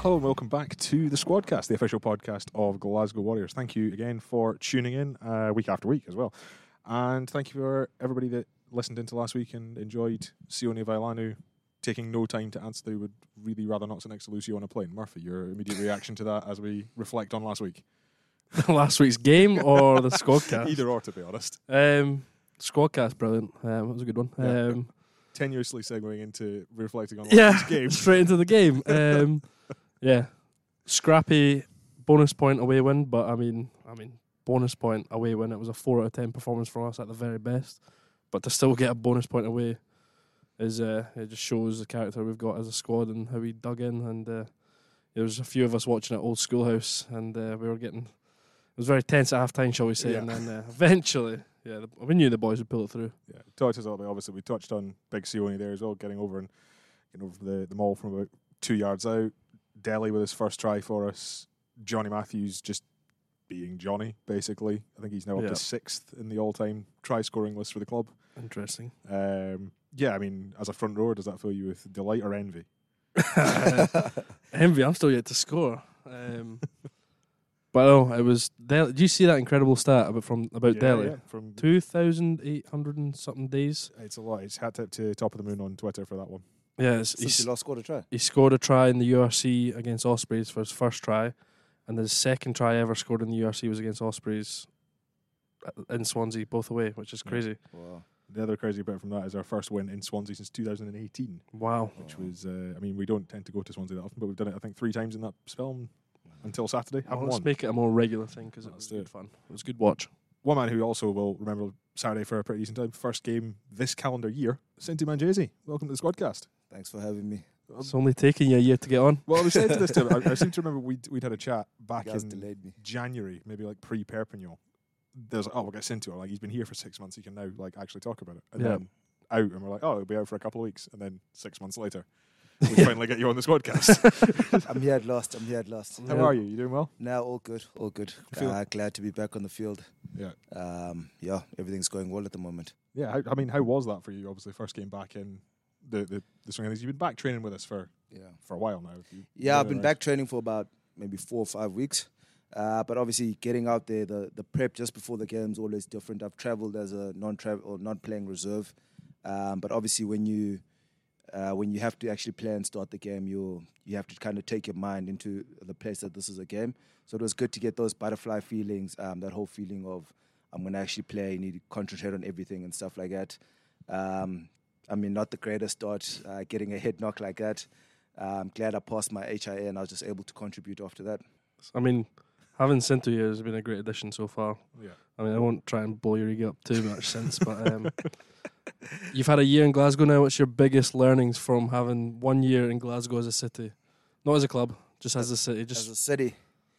Hello and welcome back to the Squadcast, the official podcast of Glasgow Warriors. Thank you again for tuning in week after week as well. And thank you for everybody that listened into last week and enjoyed Sione Vailanu taking no time to answer. They would really rather not sit next to Lucio on a plane. Murphy, your immediate reaction to that as we reflect on last week? Last week's game or the Squadcast? Either or, to be honest. Squadcast, brilliant. That was a good one. Yeah. Tenuously segueing into reflecting on last week's game. Straight into the game. Scrappy bonus point away win, but I mean bonus point away win. It was a 4 out of 10 performance from us at the very best, but to still get a bonus point away is it just shows the character we've got as a squad and how we dug in. And there was a few of us watching at Old Schoolhouse, and we were getting. It was very tense at half time, shall we say, and then eventually. Yeah, we knew the boys would pull it through. Yeah, talked us all about, obviously we touched on Big Sione there as well, getting over the mall from about 2 yards out. Delhi with his first try for us. Johnny Matthews just being Johnny, basically. I think he's now up to 6th in the all-time try-scoring list for the club. Interesting. I mean, as a front rower, does that fill you with delight or envy? Envy. I'm still yet to score. But no, it was. Did you see that incredible stat about Delhi? Yeah, from 2,800 and something days. It's a lot. It's hat tip to Top of the Moon on Twitter for that one. Yeah, since he last scored a try. He scored a try in the URC against Ospreys for his first try, and his second try ever scored in the URC was against Ospreys in Swansea, both away, which is crazy. Wow. The other crazy bit from that is our first win in Swansea since 2018. Wow. Which was, we don't tend to go to Swansea that often, but we've done it, I think, 3 times in that spell until Saturday. Let's make it a more regular thing because it was good fun. It was a good watch. One man who also will remember Saturday for a pretty decent time, first game this calendar year, Sinti Manjesi. Welcome to the Squadcast. Thanks for having me. It's only taking you a year to get on. Well, I was saying to this to him, I seem to remember we'd had a chat back in delayed me. January, maybe like pre-Perpignan. There's we'll get Sinti, like he's been here for 6 months, he can now like actually talk about it. And then out, and we're like, it'll be out for a couple of weeks. And then 6 months later, we finally get you on the Squadcast. I'm here at last. How are you? You doing well? No, all good. Glad to be back on the field. Yeah. Everything's going well at the moment. Yeah, how was that for you? Obviously, first game back in the swing of things. You've been back training with us for a while now. I've been back training for about maybe 4 or 5 weeks. But obviously, getting out there, the prep just before the game is always different. I've travelled as a non-playing reserve, but obviously when you have to actually play and start the game, you have to kind of take your mind into the place that this is a game. So it was good to get those butterfly feelings, that whole feeling of I'm going to actually play, you need to concentrate on everything and stuff like that. Not the greatest start, getting a head knock like that. I'm glad I passed my HIA and I was just able to contribute after that. I mean, having Sinto here has been a great addition so far. Yeah. I mean, I won't try and blow your ego up too much since, but you've had a year in Glasgow now. What's your biggest learnings from having 1 year in Glasgow as a city? Not as a club, just as a city. As a city.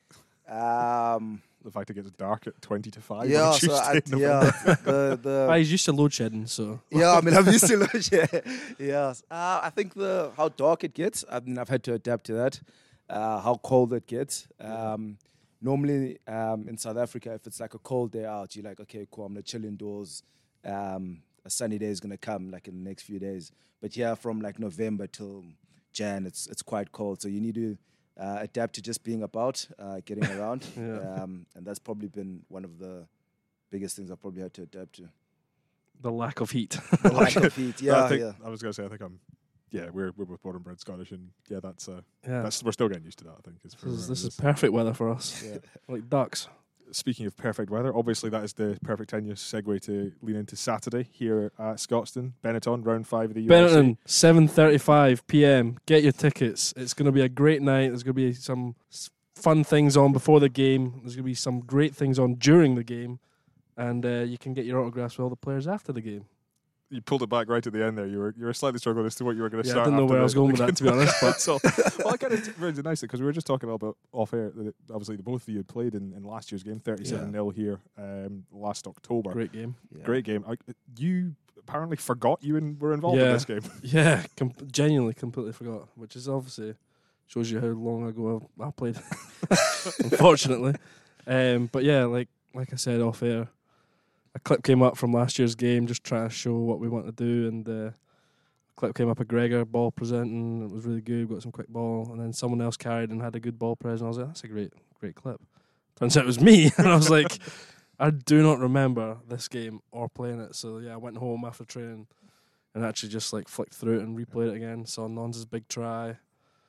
The fact it gets dark at 20 to 5 yeah, on Tuesday. He's used to load shedding, so. Yeah, I'm used to load shedding. Yeah. I think how dark it gets, I've had to adapt to that. How cold it gets. Normally, in South Africa, if it's like a cold day out, you're like, okay, cool, I'm going to chill indoors. A sunny day is going to come like in the next few days. But yeah, from like November till Jan, it's quite cold. So you need to adapt to just being about, getting around. And that's probably been one of the biggest things I've probably had to adapt to. The lack of heat. The lack of heat, yeah. I was going to say, I think we're both born and bred Scottish, and that's we're still getting used to that. I think this is perfect weather for us, like ducks. Speaking of perfect weather, obviously that is the perfect tenuous segue to lean into Saturday here at Scotstoun, Benetton, round 5 of the URC. Benetton, 7:35 p.m. Get your tickets. It's going to be a great night. There's going to be some fun things on before the game. There's going to be some great things on during the game, and you can get your autographs with all the players after the game. You pulled it back right at the end there. You were slightly struggling as to what you were going to start. I didn't know where I was going with that, to be honest. But I kind of really nice because we were just talking about off air that obviously the both of you had played in last year's game, 37-0 here last October. Great game. Yeah. Great game. You apparently forgot you were involved in this game. Yeah, genuinely completely forgot, which is obviously shows you how long ago I played, unfortunately. But yeah, like I said off air, a clip came up from last year's game, just trying to show what we want to do, and clip came up of Gregor ball presenting. It was really good. Got some quick ball, and then someone else carried and had a good ball present. I was like, that's a great clip. Turns out it was me, and I was like, I do not remember this game or playing it. So yeah, I went home after training and actually just like flicked through it and replayed it again. Saw Nons' big try.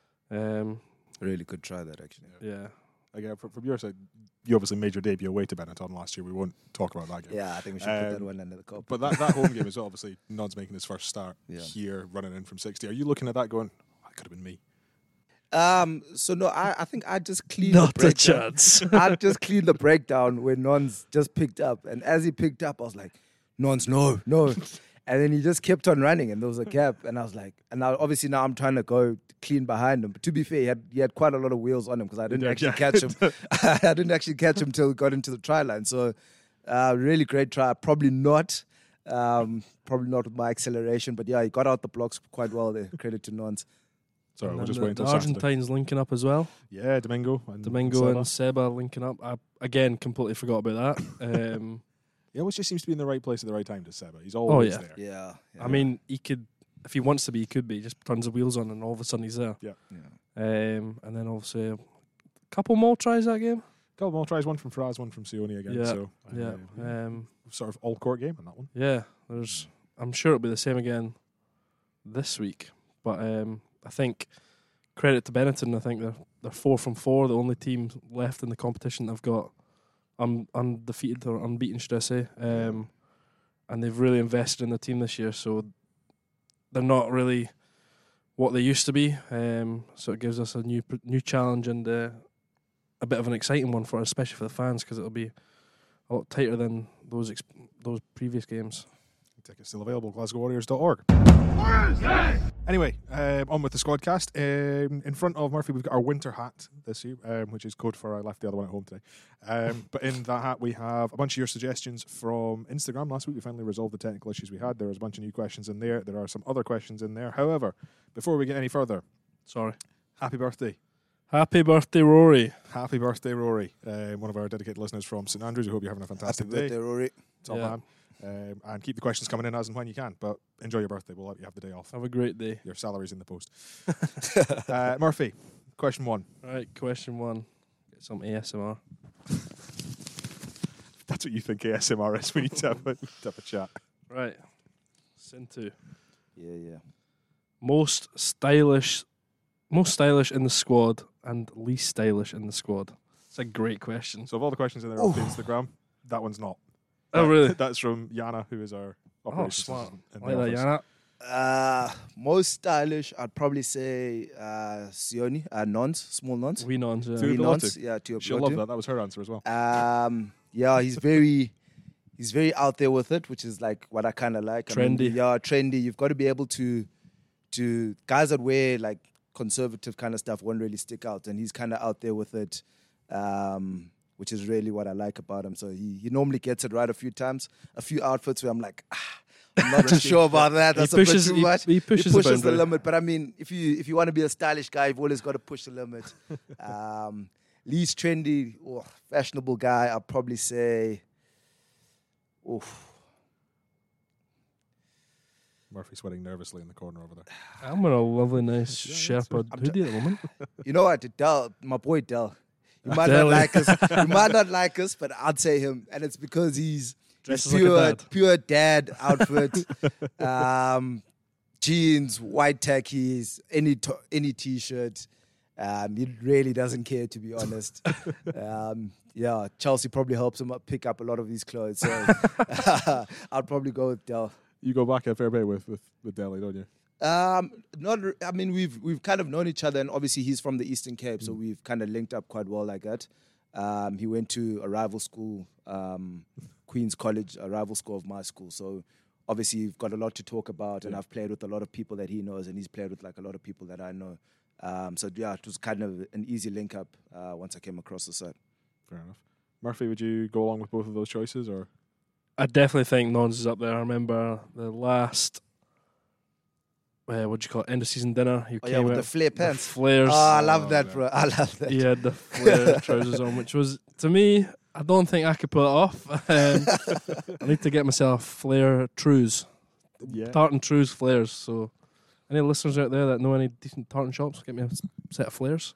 Really good try that actually. Yeah. Again, from your side, you obviously made your debut away to Benetton last year. We won't talk about that game. Yeah, I think we should put that one under the cup. But that home game is obviously Nod's making his first start Yeah. here, running in from 60. Are you looking at that going, that could have been me? So no, I think I just cleaned Not the a breakdown. chance. I just cleaned the breakdown when Nons just picked up. And as he picked up, I was like, Nons, no. And then he just kept on running and there was a gap. And I was like, and now obviously now I'm trying to go clean behind him. But to be fair, he had quite a lot of wheels on him because I didn't actually catch him. I didn't actually catch him till he got into the try line. So really great try. Probably not with my acceleration. But yeah, he got out the blocks quite well there. Credit to Nons. Sorry, we'll And just the, wait until the Saturday. Argentines linking up as well. Yeah, Domingo Domingo and Seba linking up. I, again, completely forgot about that. He always just seems to be in the right place at the right time to Seba. He's always yeah. there. Yeah. I mean, he could, if he wants to be, he could be. He just turns the wheels on and all of a sudden he's there. Yeah. And then obviously a couple more tries that game. Couple more tries, one from Fraz, one from Sione again. Yeah, So, yeah. sort of all-court game on that one. Yeah, I'm sure it'll be the same again this week. But I think credit to Benetton. I think they're 4 from 4, the only team left in the competition that've got undefeated or unbeaten, should I say? And they've really invested in the team this year, so they're not really what they used to be. So it gives us a new challenge and a bit of an exciting one for us, especially for the fans, because it'll be a lot tighter than those previous games. Tickets still available, glasgowwarriors.org. Anyway, on with the squadcast. In front of Murphy, we've got our winter hat this year, which is code for I left the other one at home today. But in that hat, we have a bunch of your suggestions from Instagram. Last week, we finally resolved the technical issues we had. There was a bunch of new questions in there. There are some other questions in there. However, before we get any further, Sorry. happy birthday. Happy birthday, Rory. Happy birthday, Rory. One of our dedicated listeners from St Andrews. We hope you're having a fantastic Happy birthday, day. Rory. Top man. And keep the questions coming in as and when you can. But enjoy your birthday. We'll let you have the day off. Have a great day. Your salary's in the post. Murphy, question 1. All right, question 1. Get some ASMR. That's what you think ASMR is. We need to have a chat. Right. Sin 2. Yeah. Most stylish in the squad and least stylish in the squad. It's a great question. So of all the questions in there off the Instagram, that one's not. Oh, really? That's from Yana, who is our operations smart. assistant in I the like that, office. Yana. Most stylish, I'd probably say Sione, Nons, small Nons. We Nons, yeah. Two- Three Tuipulotu. Nons, yeah, She'll love that. That was her answer as well. Yeah, he's very out there with it, which is like what I kind of like. Trendy. Trendy. You've got to be able to guys that wear like conservative kind of stuff won't really stick out, and he's kind of out there with it, which is really what I like about him. So he normally gets it right a few times, a few outfits where I'm like, I'm not too sure about that. That's a bit too much. He pushes the boundary. limit. But I mean, if you want to be a stylish guy, you've always got to push the limit. Least trendy or fashionable guy, I'll probably say, Murphy sweating nervously in the corner over there. I'm in a lovely, nice Sherpa I'm hoodie at the moment. you know what, Del, my boy Del. You might Del. not like us. You might not like us, but I'd say him, and it's because he's Dresses like a dad. pure dad outfit. Jeans, white tackies, any t-shirt. He really doesn't care, to be honest. Chelsea probably helps him pick up a lot of these clothes. So I'd probably go with Del. You go back a fair bit with Delhi, don't you? We've kind of known each other, and obviously he's from the Eastern Cape, so we've kind of linked up quite well like that. He went to a rival school, Queen's College, a rival school of my school. So obviously we've got a lot to talk about, and I've played with a lot of people that he knows, and he's played with like a lot of people that I know. It was kind of an easy link up once I came across the site. Fair enough. Murphy, would you go along with both of those choices, or? I definitely think Nons is up there. I remember the last, end of season dinner. He came with out the flare with pants. Flares. Oh, I love that, bro. I love that. He had the flare trousers on, which was, to me, I don't think I could pull it off. I need to get myself flare trews. Yeah. Tartan trews flares. So Any listeners out there that know any decent tartan shops, get me a set of flares.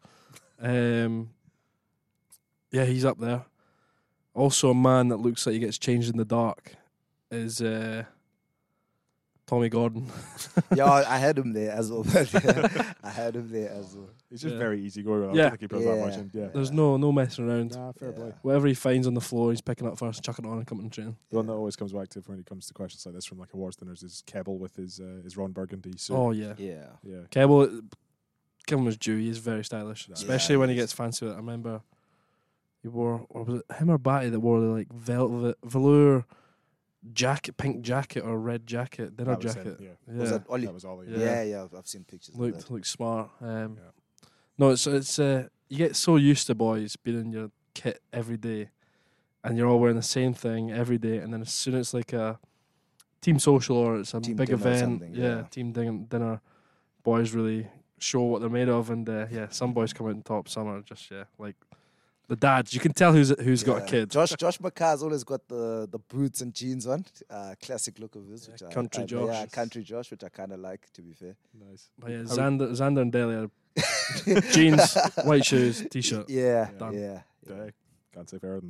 Yeah, he's up there. Also, a man that looks like he gets changed in the dark is Tommy Gordon. Yeah, I had him there as well. I had him there as well. He's just Yeah. very easy going. I Yeah. don't think he puts that much in. Yeah. There's no messing around. Nah, fair play. Whatever he finds on the floor, he's picking up first, chucking it on, and coming to train. The one that always comes back to when it comes to questions like this from like awards dinners is Kebble with his Ron Burgundy suit. Oh yeah, Yeah. Yeah. Kebble, give him his due. He is very stylish, Yeah, especially he when he is. gets fancy with it. I remember he wore, or was it him or Batty that wore the like velvet velour jacket, pink jacket or red jacket, dinner That was him, jacket. yeah. Yeah, Was that Ollie? That was Ollie. Yeah. Yeah, I've seen pictures of looked that. smart. No, it's you get so used to boys being in your kit every day, and you're all wearing the same thing every day, and then as soon as it's like a team social or it's a Team big dinner or event, something, yeah. team dinner, boys really show what they're made of, and some boys come out on top, some are just like the dads. You can tell who's got a Yeah. kid. Josh McCar's always got the boots and jeans on. Classic look of his. Yeah, Which country I, Josh. Yeah, country Josh, which I kind of like, to be fair. Nice. But yeah, How- Xander and Daly are jeans, white shoes, t-shirt. Yeah, Done. yeah. Yeah. Can't say fairer than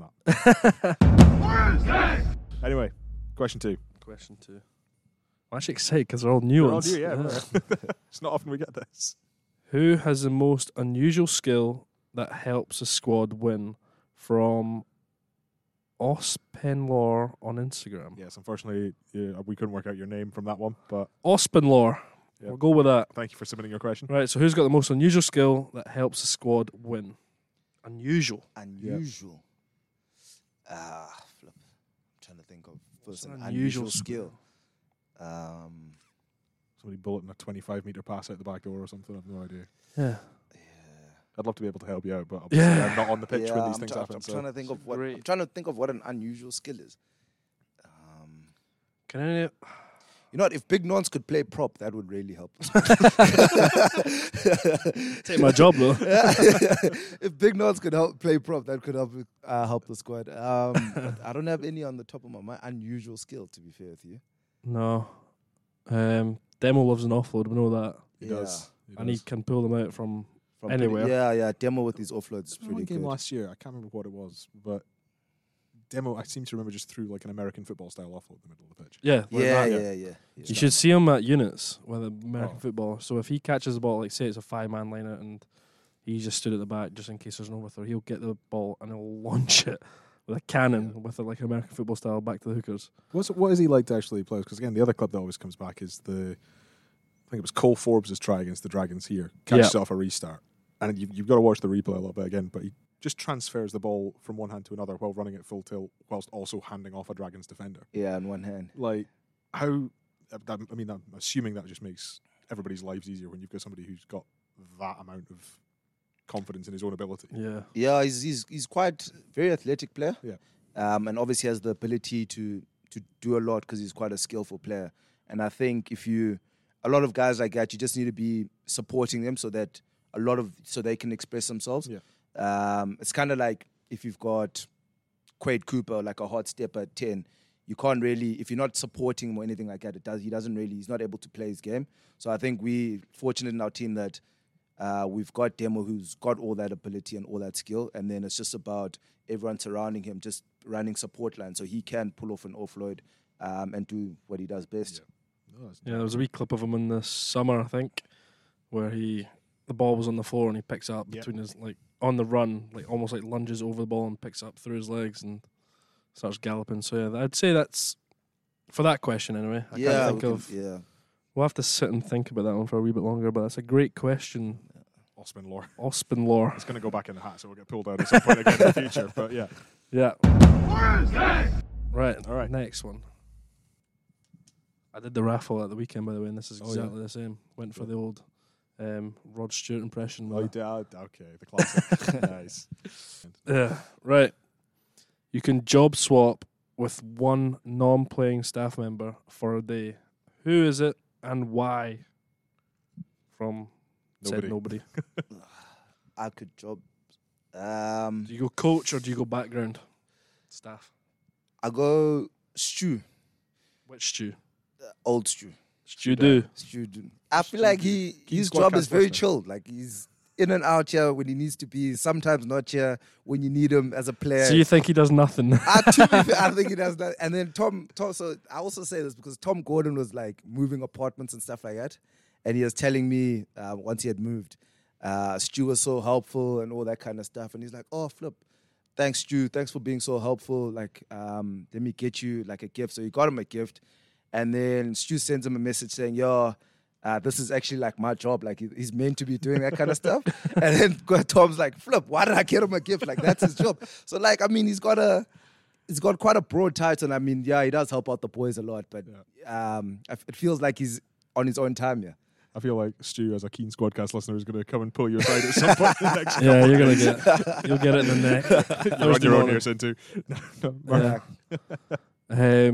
that. Anyway, question 2. Question 2. I'm actually excited because they're all new They're all ones. new, yeah. It's not often we get this. Who has the most unusual skill that helps a squad win? From Ospenlaw on Instagram. Yes, unfortunately, we couldn't work out your name from that one, but Ospenlaw. Yeah. We'll go with that. thank you for submitting your question. Right, so who's got the most unusual skill that helps a squad win? Unusual. Unusual. Flip. I'm trying to think of first What's an an unusual unusual skill. Somebody bulleting a 25-meter pass out the back door or something. I have no idea. Yeah. I'd love to be able to help you out, but obviously Yeah. I'm not on the pitch when these I'm things try- happen. I'm So trying to think of what great- I'm trying to think of what an unusual skill is. Can any? You know what? If Big Nons could play prop, that would really help. Take my job though. If Big Nons could play prop, that could help the squad. But I don't have any on the top of my mind. Unusual skill, to be fair with you. No. Demo loves an offload. We know that, he does. He and he does. can pull them out from From anywhere. Yeah. Demo with his offloads is There was one pretty game good. last year. I can't remember what it was, but Demo. I seem to remember just threw like an American football style offload in the middle of the pitch. Yeah. like that. Yeah. You should see him at units with American Oh. football. So if he catches the ball, like say it's a 5-man line out and he just stood at the back just in case there's no with her, he'll get the ball and he'll launch it with a cannon with like American football style back to the hookers. What is he like to actually play? Because again, the other club that always comes back is I think it was Cole Forbes' try against the Dragons here. Catches it off a restart. And you've got to watch the replay a little bit again, but he just transfers the ball from one hand to another while running at full tilt, whilst also handing off a Dragons defender. Yeah, on one hand. Like, how... I mean, I'm assuming that just makes everybody's lives easier when you've got somebody who's got that amount of confidence in his own ability. Yeah. Yeah, he's quite very athletic player. Yeah. And obviously has the ability to do a lot because he's quite a skillful player. And I think a lot of guys like that, you just need to be supporting them so they can express themselves. Yeah. It's kind of like if you've got Quade Cooper, like a hot step at 10, you can't really, if you're not supporting him or anything like that, he's not able to play his game. So I think we're fortunate in our team that we've got Demo who's got all that ability and all that skill, and then it's just about everyone surrounding him, just running support lines so he can pull off an offload and do what he does best. Yeah, there was a wee clip of him in the summer, I think, where the ball was on the floor and he picks it up between his, like, on the run, like almost like lunges over the ball and picks it up through his legs and starts galloping. So yeah, I'd say that's, for that question anyway. I can't think of. Yeah. We'll have to sit and think about that one for a wee bit longer, but that's a great question. Ospenlaw. Ospenlaw. It's going to go back in the hat, so we'll get pulled out at some point again in the future. But yeah. Yeah. Right. All right. Next one. I did the raffle at the weekend, by the way, and this is Oh, yeah. exactly the same. Went for the old Rod Stewart impression. Oh, you did? Okay, the classic. Nice. Yeah, right. You can job swap with one non-playing staff member for a day. Who is it and why? From said nobody. I could job. Do you go coach or do you go background staff? I go Stu, Which Stu? old Stu. Stu do. I feel like his squad job cast is very listener. chilled. Like he's in and out here when he needs to be. Sometimes not here when you need him as a player. So you think he does nothing? To be fair, I think he does that. And then Tom. So I also say this because Tom Gordon was like moving apartments and stuff like that, and he was telling me once he had moved, Stu was so helpful and all that kind of stuff. And he's like, "Oh, flip, thanks, Stu. Thanks for being so helpful. Like, let me get you like a gift." So he got him a gift, and then Stu sends him a message saying, "Yo, this is actually like my job. Like he's meant to be doing that kind of stuff." And then Tom's like, "Flip, why did I get him a gift? Like that's his job." So like, I mean, he's got quite a broad title. And I mean, yeah, he does help out the boys a lot, but it feels like he's on his own time. Yeah. I feel like Stu, as a keen Squadcast listener, is going to come and pull you aside at some point in the next Yeah, couple you're of gonna days. you'll get it in the neck. You're on Thursday your own morning. here, Sin too. No, Yeah.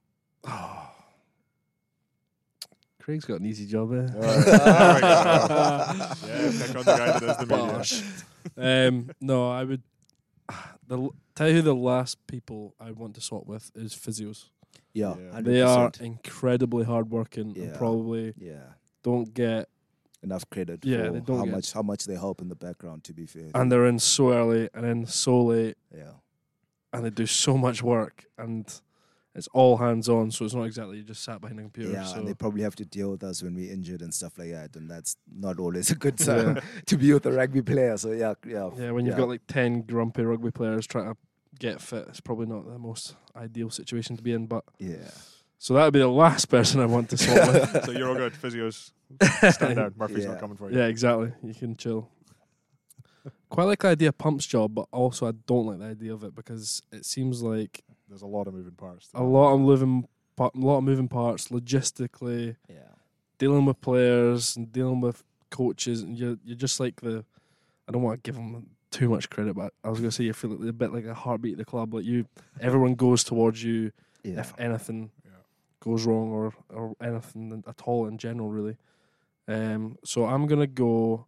Craig's got an easy job, eh? Yeah, pick on the guy that does the media. No, I would tell you who the last people I want to swap with is physios. Yeah. Yeah. 100%. They are incredibly hardworking and Yeah. probably don't get, enough credit Yeah, for they don't get- how much they help in the background. To be fair. and they're in so early and in so late, yeah. and they do so much work, and it's all hands on. So it's not exactly you just sat behind a computer. Yeah, so and they probably have to deal with us when we're injured and stuff like that, and that's not always a good sign to be with a rugby player. So yeah. when you've got like 10 grumpy rugby players trying to get fit, it's probably not the most ideal situation to be in. But yeah. so that would be the last person I want to swap with. So you're all good. Physios, stand down. Murphy's Yeah. not coming for you. Yeah, exactly. You can chill. Quite like the idea of Pump's job, but also I don't like the idea of it because it seems like There's a lot of moving parts. a lot of moving parts logistically, Yeah. dealing with players and dealing with coaches, and you're just like I don't want to give them too much credit, but I was going to say you feel like a bit like a heartbeat of the club. Like everyone goes towards you Yeah. if anything Yeah. goes wrong or anything at all in general, really. So I'm going to go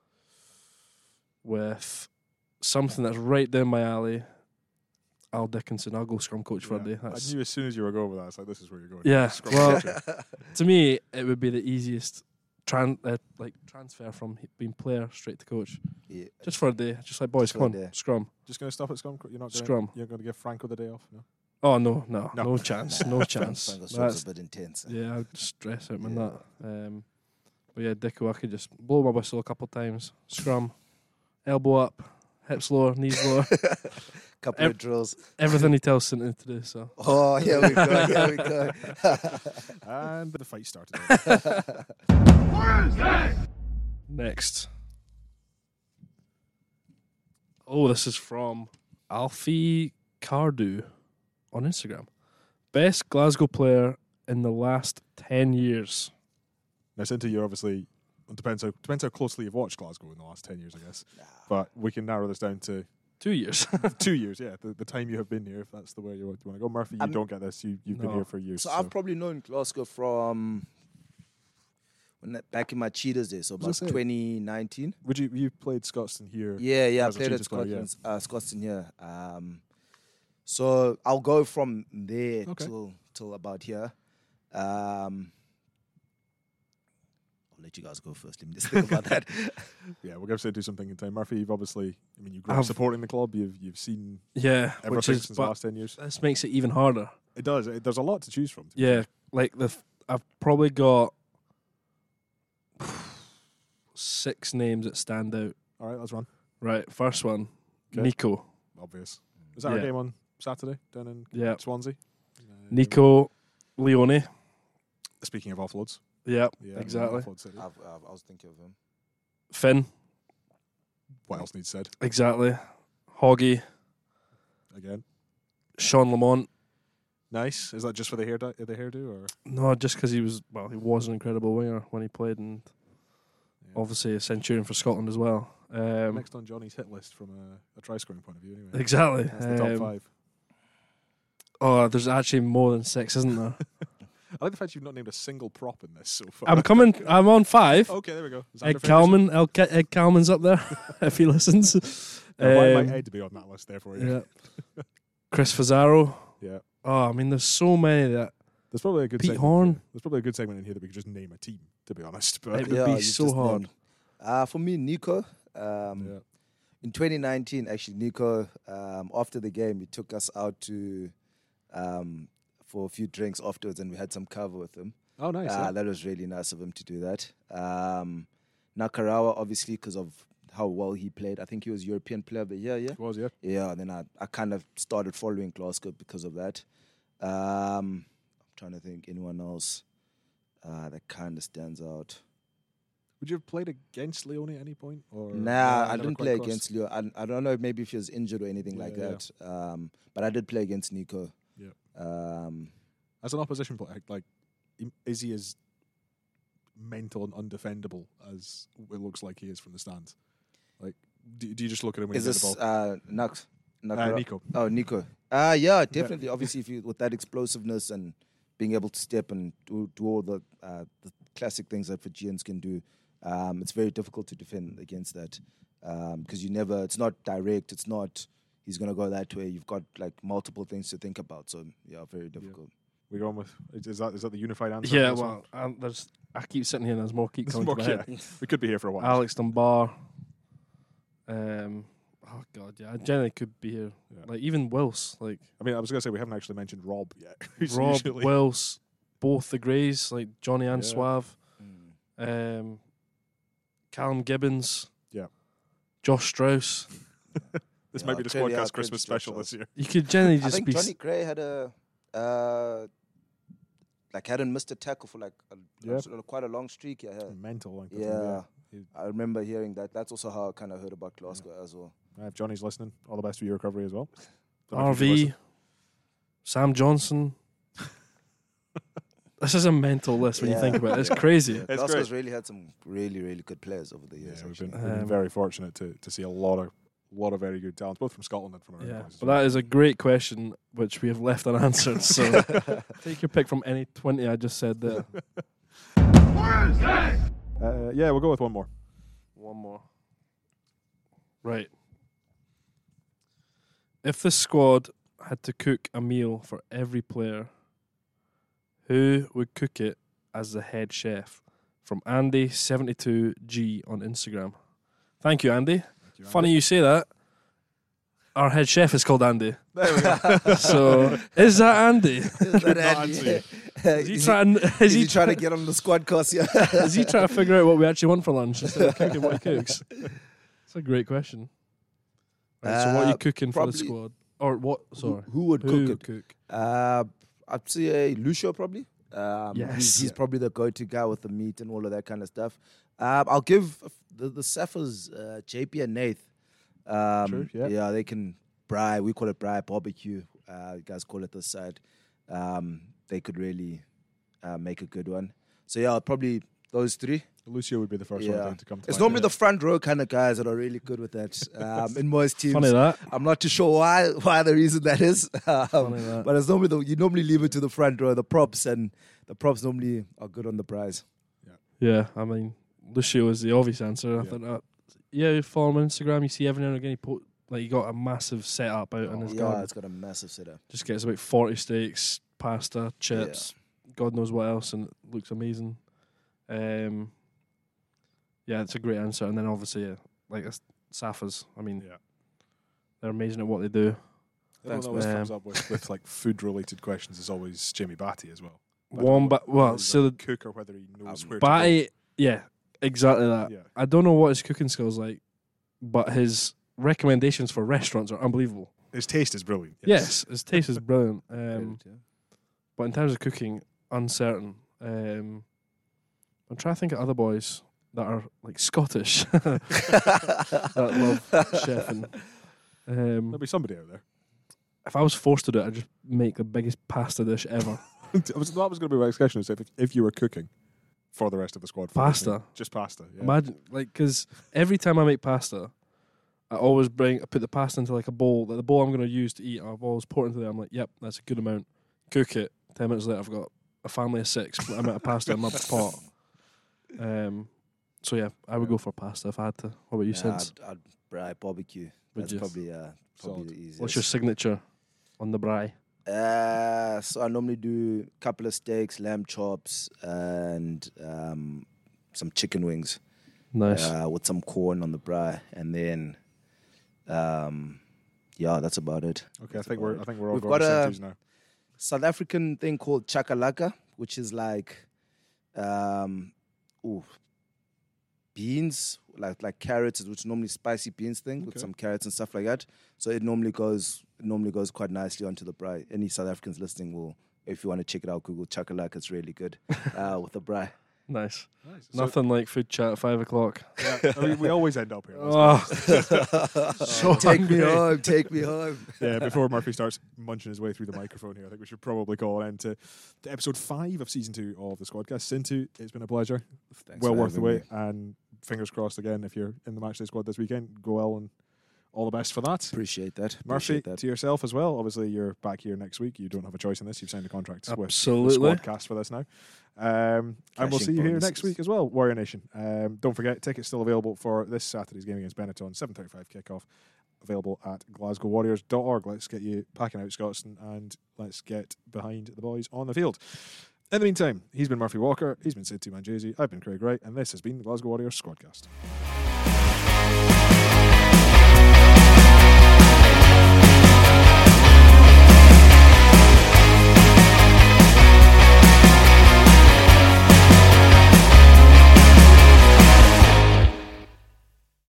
with something that's right down my alley. Al Dickinson. I'll go scrum coach for a day. I That's, knew as soon as you were going with that, it's like, this is where you're going. Yeah, Scrum well- coaching. to me, it would be the easiest transfer from being player straight to coach. Yeah. Just for a day. Just like, boys, Just come for a on, day. scrum. Just going to stop at scrum? You're not gonna, Scrum. You're going to give Franco the day off? No. Oh, no, No. no chance. No chance. Franco Strong's That's, a bit intense. yeah, I'd stress out my Yeah. nut. But yeah, Dicko, I could just blow my whistle a couple of times. Scrum, elbow up, hips lower, knees lower. Couple of drills. Everything he tells Sinton to do. So Oh, here we go. Here we go. And the fight started. next. Oh, this is from Alfie Cardew on Instagram. Best Glasgow player in the last 10 years. Now, Sinto, you're obviously, it depends how closely you've watched Glasgow in the last 10 years, I guess. But we can narrow this down to 2 years. 2 years, yeah. The time you have been here, if that's the way you want to go. Murphy, you don't get this. You've been No. here for years. So I've probably known Glasgow from back in my Cheetahs days, so Was about I saying? 2019. Would you played Scotstoun here? Yeah, I as a played at Cheetahs player, Scotstoun here. So I'll go from there Okay. till about here. I'll let you guys go first. Let me just think about that. Yeah, we'll give Sinto something in time. Murphy, you've obviously, you grew up I've- supporting the club. You've seen Yeah, which everything is, since the but last 10 years. this makes it even harder. It does. There's a lot to choose from. to be Yeah, fair. like I've probably got 6 names that stand out. All right, let's run. Right, first one, Okay. Nico. Obvious. Is that our Yeah. game on Saturday down in Yeah, Swansea? Nico Leone. Speaking of offloads. Yeah, Yeah, exactly. offload city. I was thinking of him. Finn. What else needs said? Exactly. Hoggy. Again. Sean Lamont. Nice. Is that just for the hairdo or? No, just because he was an incredible winger when he played, and Yeah. obviously a centurion for Scotland as well. Next on Johnny's hit list from a try scoring point of view, anyway. Exactly. That's the top 5. Oh, there's actually more than 6, isn't there? I like the fact you've not named a single prop in this so far. I'm on 5. Okay, there we go. Xander Ed Ferguson. Kalman. Ed Kalman's up there if he listens. Why Um, might Ed be on that list there for you? Yeah. Chris Fazaro. Yeah. Oh, I mean, there's so many that There's probably a good Pete segment Horn. here. There's probably a good segment in here that we could just name a team, to be honest. But It would be you've so just hard. named. For me, Nico. yeah. In 2019, actually, Nico, after the game, he took us out to for a few drinks afterwards, and we had some cover with him. Oh, nice. Yeah. That was really nice of him to do that. Nakarawa, obviously, because of how well he played. I think he was European Player of the Year, yeah? It was, yeah. Yeah, and then I kind of started following Glasgow because of that. I'm trying to think anyone else that kind of stands out. Would you have played against Leone at any point? Or Nah, I never didn't quite play crossed? against Leo. I don't know maybe if he was injured or anything like Yeah, that. But I did play against Nico. Yeah. As an opposition player, like, is he as mental and undefendable as it looks like he is from the stands? Like, do you just look at him when Is he's this the ball? Nico? Nico. Oh, Nico. Yeah, definitely. Obviously, if you with that explosiveness and being able to step and do all the classic things that Fijians can do, it's very difficult to defend against that because it's not direct. It's not he's going to go that way. You've got like multiple things to think about. So yeah, very difficult. We're going with is that the unified answer? Yeah, for this one? well, I keep sitting here and there's more keep There's coming more, to my head. yeah. We could be here for a while. Alex Dunbar. Oh God, yeah, I generally could be here. Yeah. Like even Wills, like I mean, I was going to say we haven't actually mentioned Rob yet. who's Rob, usually- Wills, both the Greys, like Johnny and Yeah. Suave, Callum Gibbons, Yeah. Josh Strauss. This Yeah, might be the credit- Squadcast yeah, Christmas credit special to this year. You could generally I just think be Johnny Gray had hadn't missed a tackle for like quite a long streak. Yeah, Mental. Like that. yeah. He- I remember hearing that. That's also how I kind of heard about Glasgow as well. If Johnny's listening, all the best for your recovery as well. Don't know if you RV, Sam Johnson. This is a mental list when you think about it. It's crazy. Yeah, It's Glasgow's great. really had some really, really good players over the Yeah, years. we've actually. been very fortunate to see a lot of very good talents, both from Scotland and from around Yeah, the place as but well. that is a great question which we have left unanswered. So take your pick from any 20 I just said there. Yeah, we'll go with one more. One more. Right. If the squad had to cook a meal for every player, who would cook it as the head chef? From Andy72G on Instagram. Thank you, Andy. Funny you say that. Our head chef is called Andy. There we go. So, is that Andy? Is that answer Andy? Is he trying? Is he trying to get on the squad course? Yeah. Is he trying to figure out what we actually want for lunch instead of cooking what he cooks? It's a great question. Right, so what are you cooking for the probably- squad? Or what? Sorry. Who would Who cook it? would cook? I'd say Lucio probably. Yes. He's probably the go-to guy with the meat and all of that kind of stuff. I'll give the Saffers, JP and Nath. True, yeah. They can braai. We call it braai barbecue. You guys call it this side. They could really make a good one. So yeah, probably those three. Lucio would be the first one I Yeah. think to come to It's mind. normally the front row kind of guys that are really good with that. In most teams, Funny that. I'm not too sure why the reason that is. Funny that. But it's normally you normally leave it to the front row, the props, and the props normally are good on the prize. Yeah, I mean, Lucio is the obvious answer. I Yeah. thought, you follow him on Instagram, you see every now and again, he got a massive setup out in his Yeah, garden. it's got a massive setup. Just gets about 40 steaks, pasta, chips, God knows what else, and it looks amazing. Yeah, it's a great answer. And then obviously, like Saffas, I mean, Yeah. they're amazing at what they do. Everyone Thanks, always man. comes up with like food-related questions is always Jamie Batty as well. Whether Whether he's so a cook or whether he knows where Batty, yeah, exactly that. to go. Yeah. I don't know what his cooking skills like, but his recommendations for restaurants are unbelievable. His taste is brilliant. Yes, his taste is brilliant. Yeah. But in terms of cooking, uncertain. I'm trying to think of other boys that are like Scottish that love chefing. There'll be somebody out there. If I was forced to do it, I'd just make the biggest pasta dish ever. that was going to be my next question. Is if you were cooking for the rest of the squad, for Pasta? listening, just pasta. Yeah. Imagine, like, because every time I make pasta, I always put the pasta into like a bowl. Like the bowl I'm going to use to eat, I've always poured into there. I'm like, yep, that's a good amount. Cook it. 10 minutes later, I've got a family of 6 amount of pasta in my pot. So yeah, I would go for pasta if I had to. What about you, Since? I'd braai barbecue. Would That's you? probably Solid. the easiest. What's your signature on the braai? So I normally do a couple of steaks, lamb chops, and some chicken wings. Nice. With some corn on the braai, and then that's about it. Okay, I think we're all We've going got to a- Centuries now. South African thing called chakalaka, which is like beans, like carrots, which is normally spicy beans thing with Okay. some carrots and stuff like that. So it normally goes quite nicely onto the braai. Any South Africans listening will, if you want to check it out, Google chakalaka. It's really good with the braai. Nice. Nice. Nothing like food chat at 5 o'clock. Yeah, I mean, we always end up here. Oh, so Take me hungry. home, take me home. Yeah, before Murphy starts munching his way through the microphone here, I think we should probably call an end to episode 5 of season 2 of the Squadcast. Sintu, it's been a pleasure. Thanks Well for worth the having wait. And fingers crossed again, if you're in the matchday squad this weekend, go well and all the best for that. Appreciate that. Murphy, Appreciate that. to yourself as well. Obviously, you're back here next week. You don't have a choice in this. You've signed a contract with the Absolutely. Squadcast for this now. And we'll Cashing see you here bonuses. next week as well, Warrior Nation. Don't forget, tickets still available for this Saturday's game against Benetton, 7:35 kickoff. Available at glasgowwarriors.org. Let's get you packing out Scotstoun and let's get behind the boys on the field. In the meantime, he's been Murphy Walker, he's been Sid Manjesi, I've been Craig Wright, and this has been the Glasgow Warriors Squadcast.